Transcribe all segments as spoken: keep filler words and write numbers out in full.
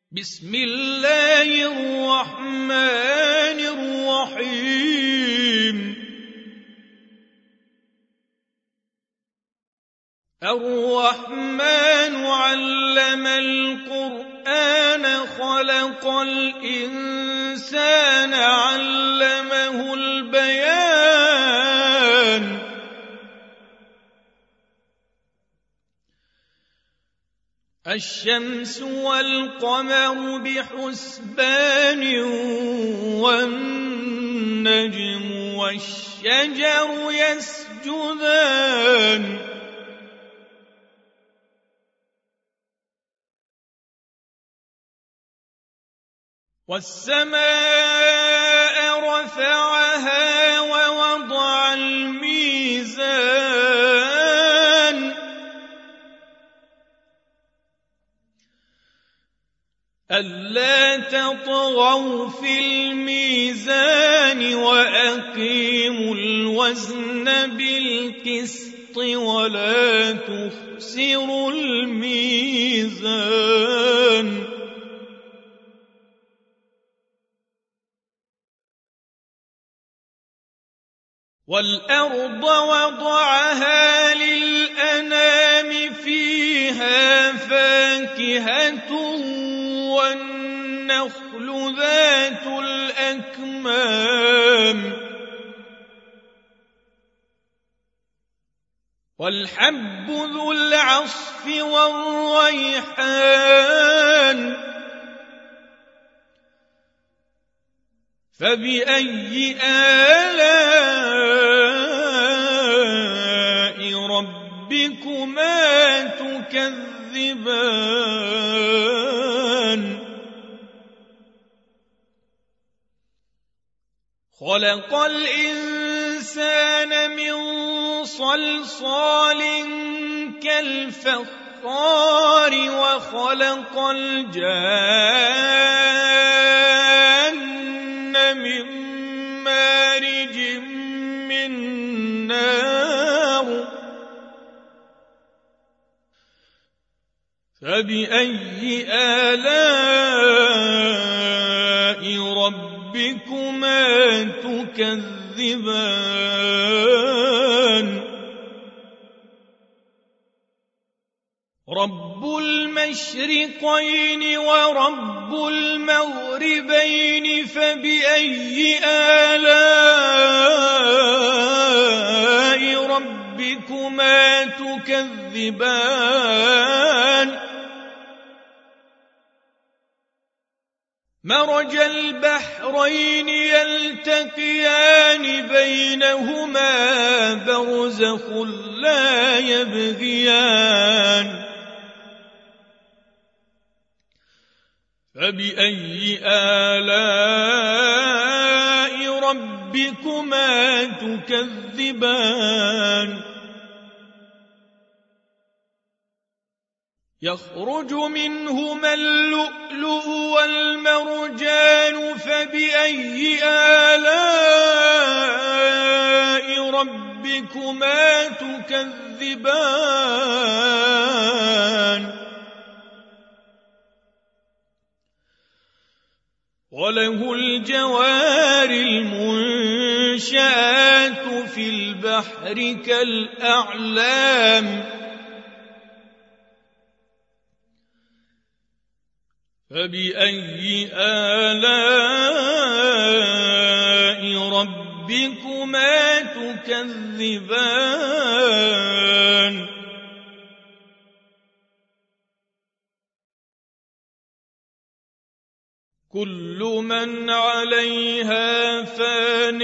بسم الله الرحمن الرحيم الرحمن علم القرآن خلق الإنسان علمه البيان الشمس والقمر بحسبان والنجم والشجر يسجدان والسماء رفعها ووضع الميزان ألا تطغوا في الميزان وأقيموا الوزن بالقسط ولا تخسروا الميزان والأرض وضعها للأنام فيها فاكهة والنخل ذات الأكمام والحب ذو العصف والريحان فبأي آلاء ربكما تكذبان خلق الإنسان من صلصال كالفخار وخلق الجان من مارج من نار فبأي آلاء ربكما تكذبان رب المشرقين ورب المغربين فبأي آلاء ربكما تكذبان مرج البحرين يلتقيان بينهما برزخ لا يبغيان فبأي آلاء ربكما تكذبان يخرج منهما اللؤلؤ والمرجان فبأي آلاء ربكما تكذبان وله الجوار المنشآت في البحر كالأعلام فبأي آلاء ربكما تكذبان كل من عليها فان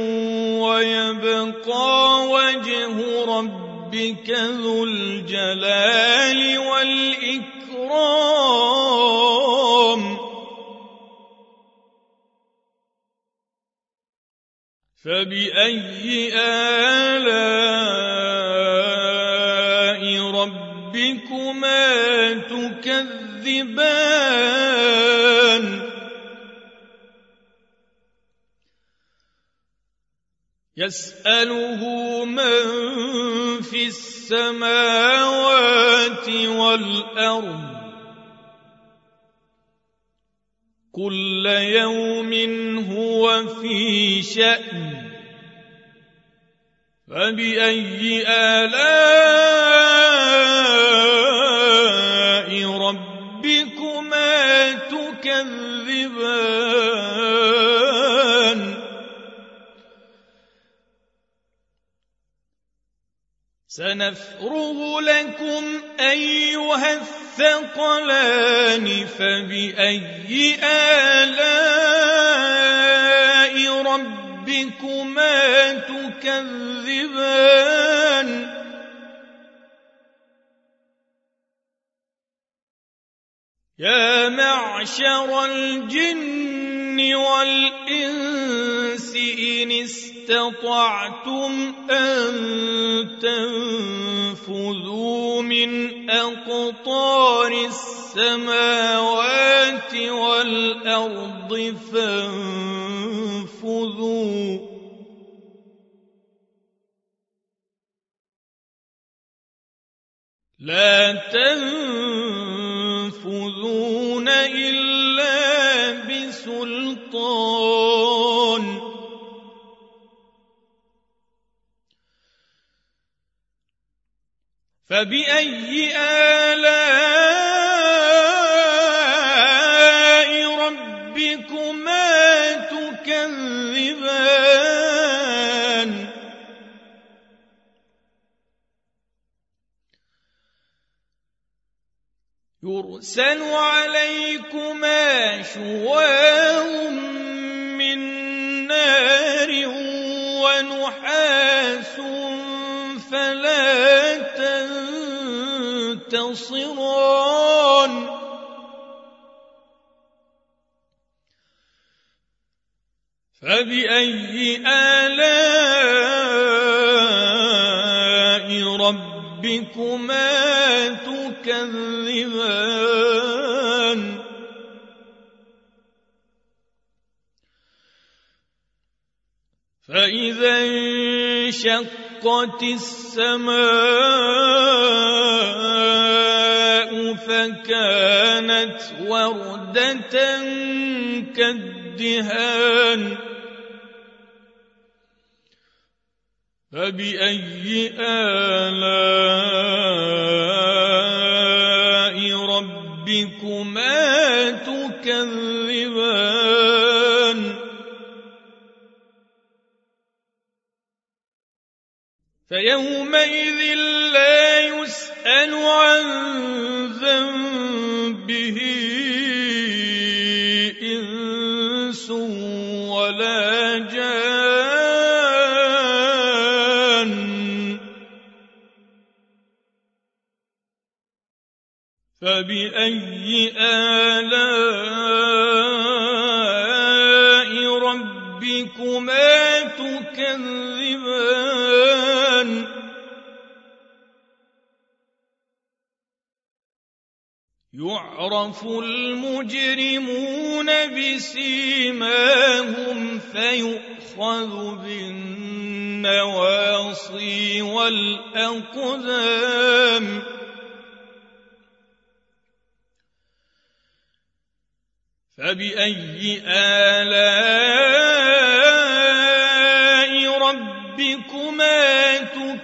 ويبقى وجه ربك ذو الجلال والإكرام فبأي آلاء ربكما تكذبان يسأله من في السماوات والأرض كل يوم هو في شأن فبأي آلاء ربكما تكذبان سنفرغ لكم أيها الثقلان فبأي آلاء ربكما تكذبان يا معشر الجن والإنس إن استطعتم أن تنفذوا من أقطار السماوات والأرض فانفذوا لا تنفذون إلا بسلطان فبأي آلاء ربكما تكذبان يرسل عليكما شواظ من نار ونحاس فلا تنتصران فبأي آلاء ربكما تكذبان فإذا انشقت السماء فكانت وردة كالدهان فبأي آلاء ربكما تكذبان فيومئذ لا يسأل عن ذنبه إنس ولا جان فبأي آلاء ربكما تكذبان يعرف المجرمون بسيماهم فيؤخذ بالنواصي والأقدام فبأي آلاء ربكما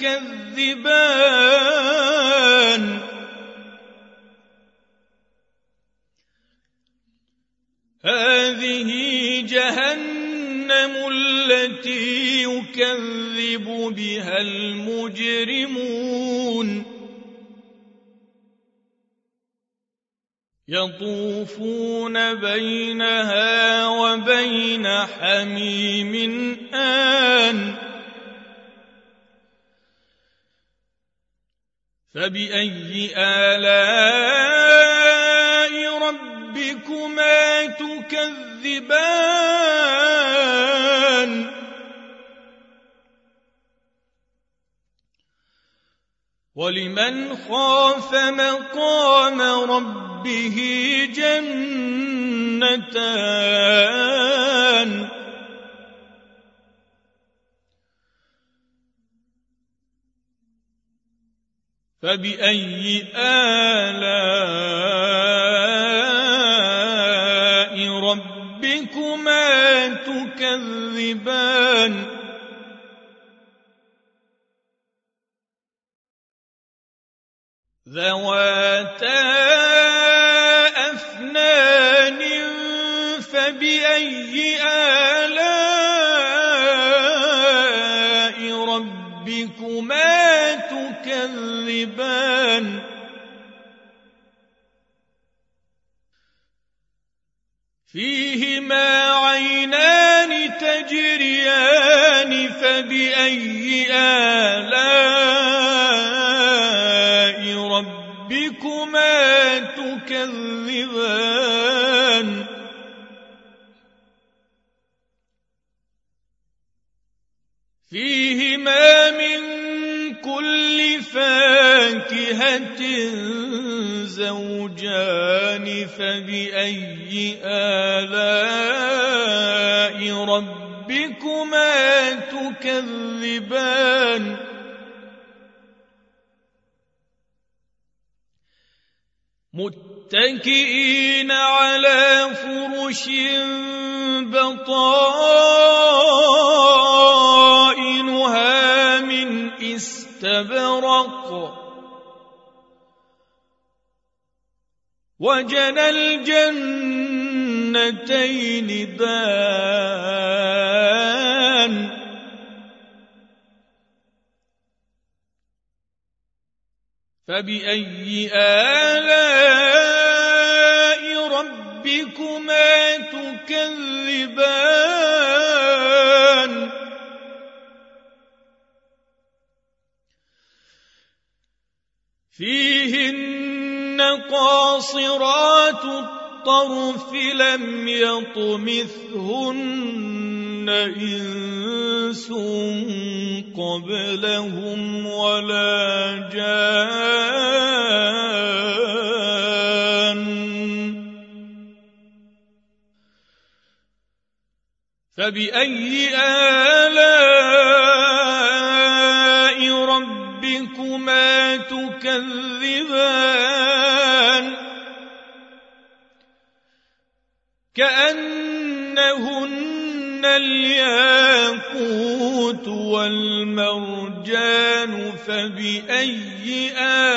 تكذبان هذه جهنم التي يكذب بها المجرمون يطوفون بينها وبين حميم آن فبأي آلاء ربكما تكذبان ولمن خاف مقام ربه جنتان فبأي آلاء ربكما تكذبان ذواتا أفنان فبأي آلاء ربكما تكذبان فيهما عينان تجريان فبأي آلاء ربكما تكذبان فيهما من كل فاكهة زوجان فبأي آلاء ربكما تكذبان متكئين على فرش بطائنها من استبرق وجنى الجنتين دان فبأي آلاء ربكما تكذبان فيهن قاصرات الطرف لم يطمثهن إنس قبلهم ولا جان فبأي آلاء ربكما تكذبان كأنهن الياقوت والمرجان فبأي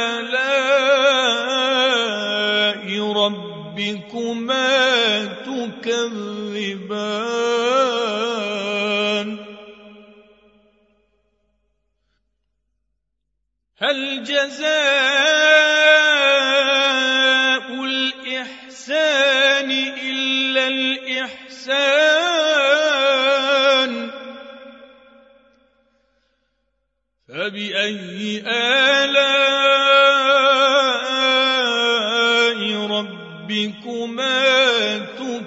آلاء ربكما تكذبان هل جزاء الإحسان إلا الإحسان فبأي آلاء ربكما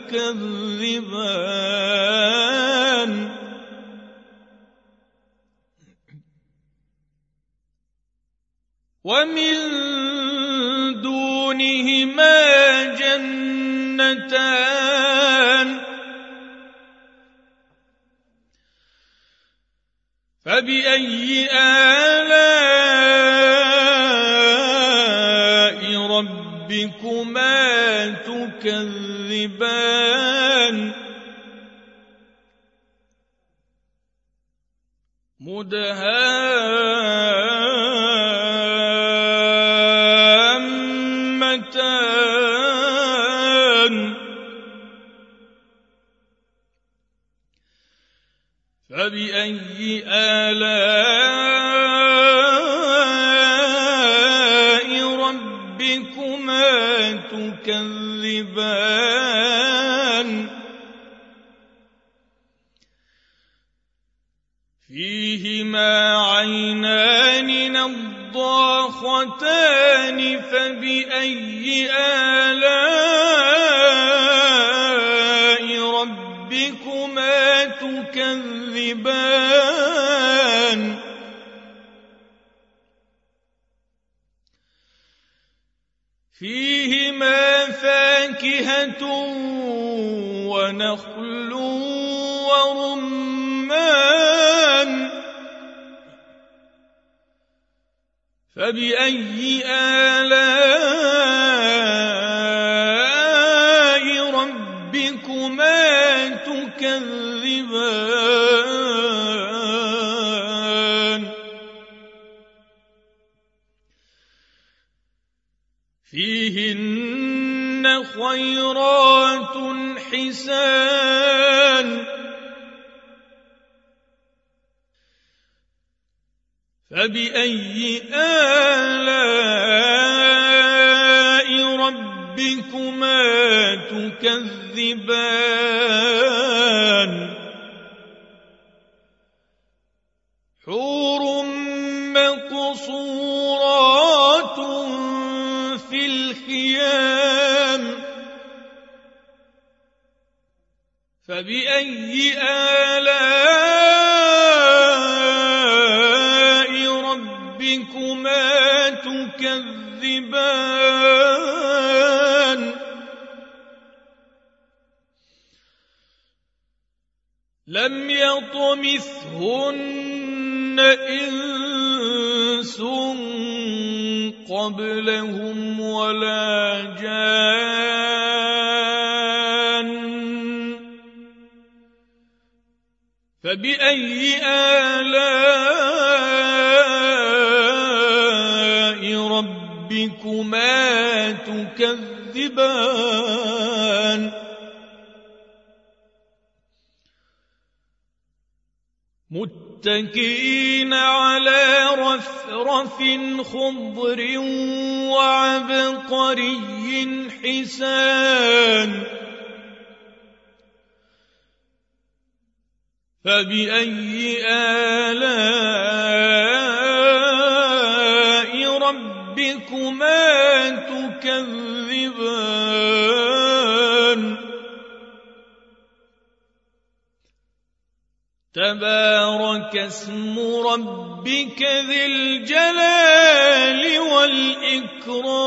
تكذبان ومن دونهما جنتان فبأي آلاء ربكما تكذبان مدهامتان فبأي آلاء ربكما تكذبان فيهما عينان نضاختان فبأي آلاء ربكما تكذبان فيهما فاكهة ونخل ورمان فبأي آلاء ربكما تكذبان فيهن خيرات حسان فبأي آلاء ربكما تكذبان حور مقصورات في الخيام فبأي آلاء ربكما تكذبان لم يطمثهن إنس قبلهم ولا جان فبأي آلاء ربكما تكذبان متكئين على رفرف خضر وعبقري حسان فبأي آلاء ربكما تكذبان تبارك اسم ربك ذي الجلال والإكرام